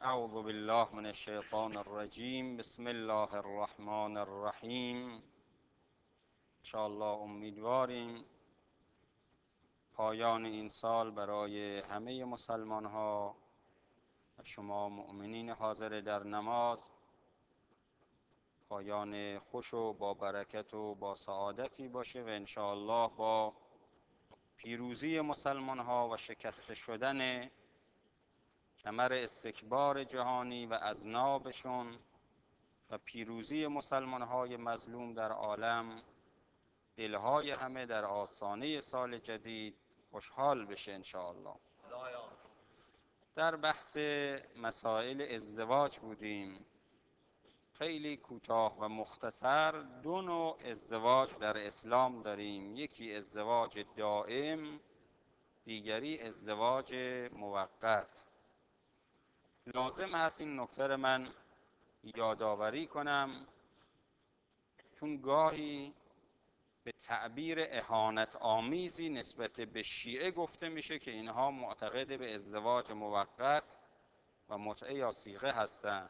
اعوذ بالله من الشیطان الرجیم. بسم الله الرحمن الرحیم. انشاءالله امیدواریم پایان این سال برای همه مسلمان ها و شما مؤمنین حاضر در نماز پایان خوش و با برکت و با سعادتی باشه و انشاءالله با پیروزی مسلمان ها و شکست شدن کمر استکبار جهانی و اذنابشون و پیروزی مسلمان های مظلوم در عالم، دلهای همه در آستانه سال جدید خوشحال بشه انشاءالله. در بحث مسائل ازدواج بودیم. خیلی کوتاه و مختصر دو نوع ازدواج در اسلام داریم، یکی ازدواج دائم، دیگری ازدواج موقت. لازم هست این نکته رو من یادآوری کنم، چون گاهی به تعبیر اهانت آمیزی نسبت به شیعه گفته میشه که اینها معتقد به ازدواج موقت و متعه یا صیغه هستند.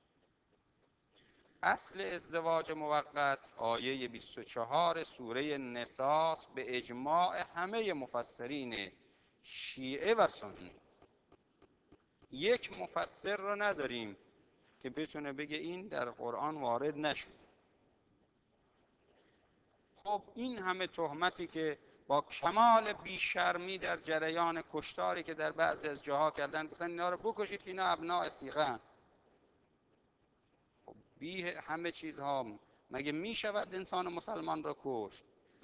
اصل ازدواج موقت آیه 24 سوره نساء به اجماع همه مفسرین شیعه و سنی. یک مفسر رو نداریم که بتونه بگه این در قرآن وارد نشد. خب این همه تهمتی که با کمال بیشرمی در جریان کشتاری که در بعضی از جاها کردن، گفتن اینا رو بکشید که اینا ابناء صیغه‌اند. خب بی همه چیزها مگه می شود انسان مسلمان را کشت؟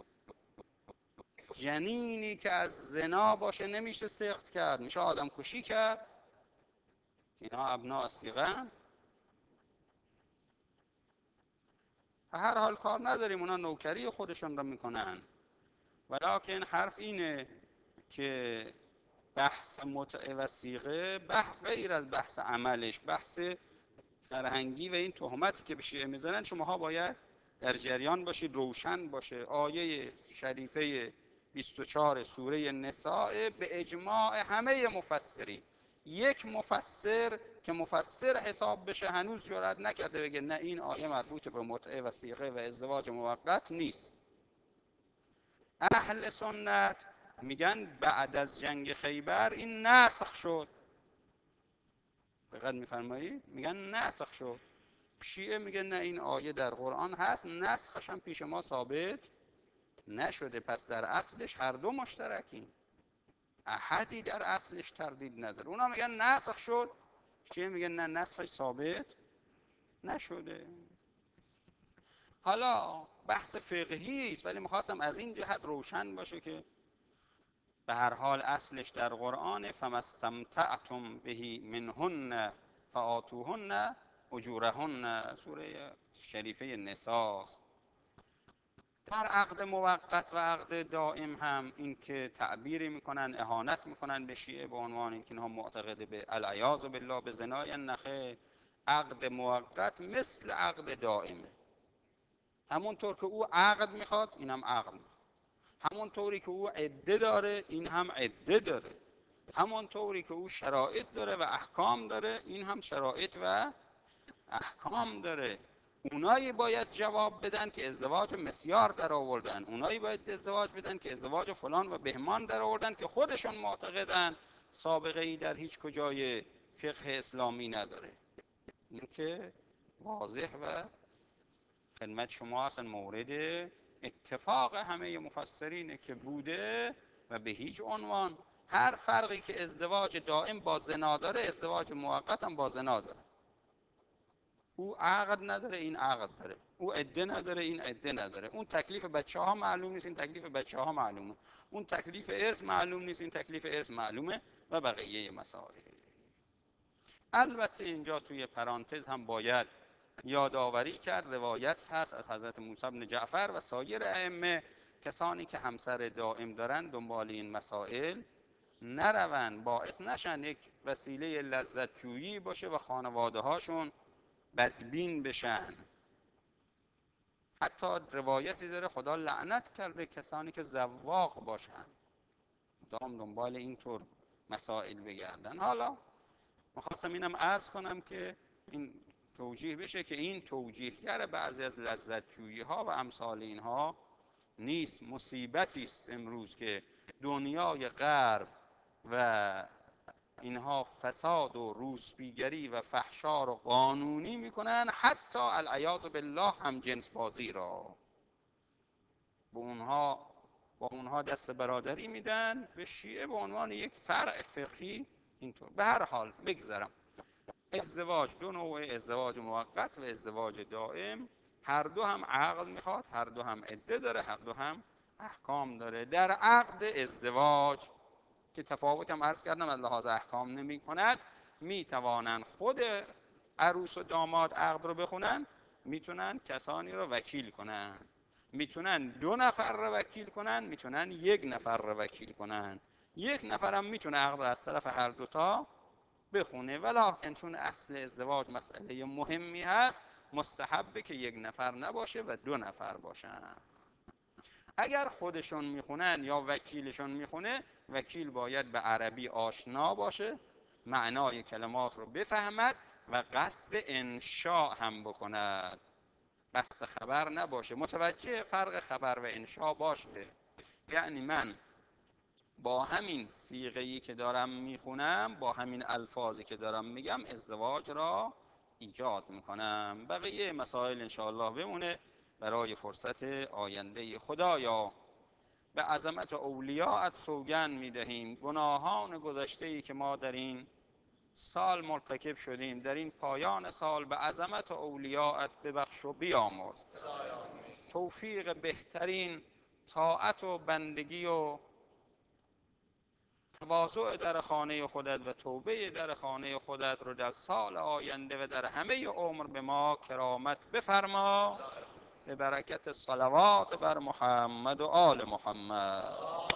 جنینی که از زنا باشه نمیشه سخت کرد، میشه آدم کشی کرد؟ اینا ابناء صیغه‌اند. به هر حال کار نداریم، اونا نوکری خودشون را میکنن. ولکن حرف اینه که بحث متعه و صیغه غیر از بحث عملش، بحث فرهنگی و این تهمتی که به شیعه میزنن، شماها باید در جریان باشید، روشن باشه. آیه شریفه 24 سوره نساء به اجماع همه مفسرین، یک مفسر که مفسر حساب بشه هنوز جرئت نکرده بگه نه این آیه مربوط به متعه و صیغه و ازدواج موقت نیست. اهل سنت میگن بعد از جنگ خیبر این نسخ شد. دقت میفرمایید؟ میگن نسخ شد. شیعه میگن نه این آیه در قرآن هست، نسخش هم پیش ما ثابت نشده، پس در اصلش هر دو مشترکیم، احدی در اصلش تردید نداره. اونا میگن نسخ شد، شیعه میگن نه نسخش ثابت نشده. حالا بحث فقهی است، ولی میخواستم از این جهت روشن باشه که به هر حال اصلش در قرآن فما استمتعتم به منهن فآتوهن اجورهن، سوره شریفه نساء. در عقد موقت و عقد دائم هم این که تعبیری میکنن، اهانت میکنن به شیعه به عنوان اینکه اینها معتقد به العیاذ بالله به زنای نخه. عقد موقت مثل عقد دائمه، همونطور که او عقد میخواد این هم عقد میخواد، همون طوری که او عده داره این هم عده داره، همون طوری که او شرایط داره و احکام داره این هم شرایط و احکام داره. اونایی باید جواب بدن که ازدواج مسیار در آوردن، اونایی باید ازدواج بدن که ازدواج فلان و بهمان در آوردن که خودشون معتقدن سابقه ای در هیچ کجای فقه اسلامی نداره. این که واضح و خدمت شما اصلا مورد اتفاق همه مفسرینه که بوده و به هیچ عنوان هر فرقی که ازدواج دائم با زنا داره ازدواج موقت هم با زنا داره. او عقد نداره این عقد داره، او عده نداره این عده نداره، اون تکلیف بچه ها معلوم نیست این تکلیف بچه ها معلومه، اون تکلیف ارث معلوم نیست این تکلیف ارث معلومه و بقیه مسائل. البته اینجا توی پرانتز هم باید یادآوری کرد، روایت هست از حضرت موسی بن جعفر و سایر ائمه، کسانی که همسر دائم دارن دنبال این مسائل نروند، باعث نشن یک وسیله لذت جویی باشه و خانواده هاشون بدبین بشن. حتی روایتی داره خدا لعنت کرده کسانی که زواق باشن، دنبال اینطور مسائل بگردن. حالا میخواستم اینم عرض کنم که این توجیه بشه که این توجیهگر بعضی از لذت‌جویی ها و امثال اینها نیست. مصیبتی است امروز که دنیای غرب و اینها فساد و روسبیگری و فحشا رو قانونی میکنن، حتی العیاذ بالله هم جنس بازی را با اونها دست برادری میدن، به شیعه به عنوان یک فرع فقهی اینطور. به هر حال بگذرم، ازدواج دو نوع، ازدواج موقت و ازدواج دائم. هر دو هم عقل میخواد، هر دو هم عده داره، هر دو هم احکام داره. در عقد ازدواج که تفاوت هم عرض کردم از لحاظ احکام نمی کند، می توانند خود عروس و داماد عقد رو بخونن، میتونن کسانی رو وکیل کنن، میتونن 2 نفر رو وکیل کنن، میتونن 1 نفر رو وکیل کنن. 1 نفر هم میتونه عقد از طرف هر دوتا بخونه. ولکن چون اصل ازدواج مسئله مهمی هست، مستحبه که 1 نفر نباشه و 2 نفر باشن. اگر خودشون میخونن یا وکیلشون میخونه، وکیل باید به عربی آشنا باشه، معنای کلمات رو بفهمد و قصد انشاء هم بکند، قصد خبر نباشه. متوجه فرق خبر و انشاء باشه. یعنی من با همین صیغه‌ای که دارم میخونم، با همین الفاظی که دارم میگم، ازدواج را ایجاد میکنم. بقیه مسائل انشاءالله بمونه برای فرصت آینده. خدایا به عظمت اولیاءت سوگند میدهیم گناهان گذشته‌ای که ما در این سال مرتکب شدیم، در این پایان سال به عظمت اولیاءت ببخش و بیامرز. توفیق بهترین طاعت و بندگی و تواضع در خانه خودت و توبه در خانه خودت رو در سال آینده و در همه عمر به ما کرامت بفرما، به برکت صلوات بر محمد و آل محمد.